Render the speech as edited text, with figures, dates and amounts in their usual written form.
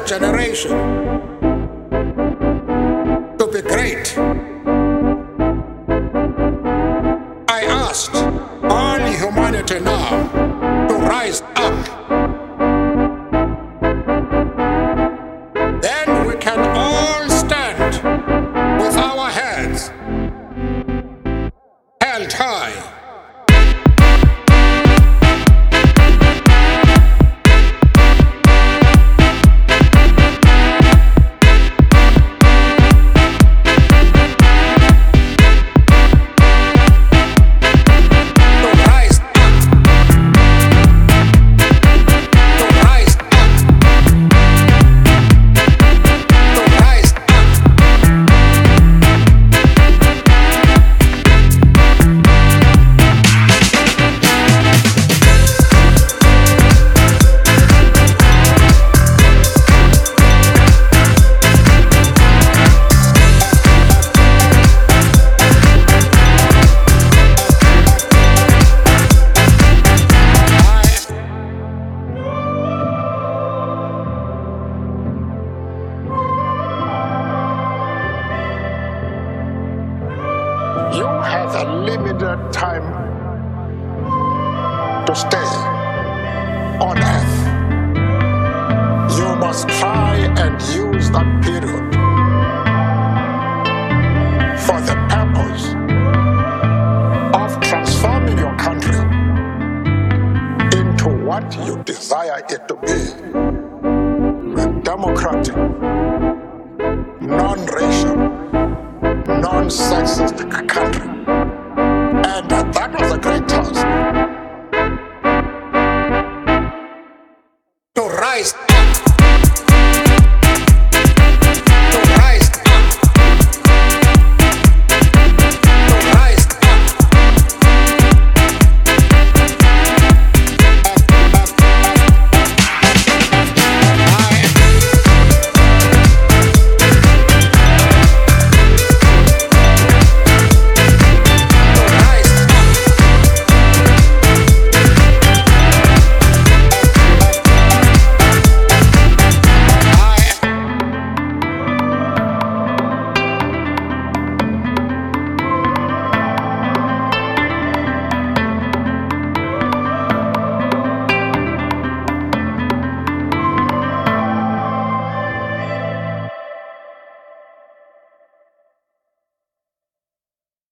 generation to be great. I asked all humanity now to rise up. Then we can all stand with our heads held high. You have a limited time to stay on earth. You must try and use that period for the purpose of transforming your country into what you desire it to be: a democratic, non-racial, non-sexist country.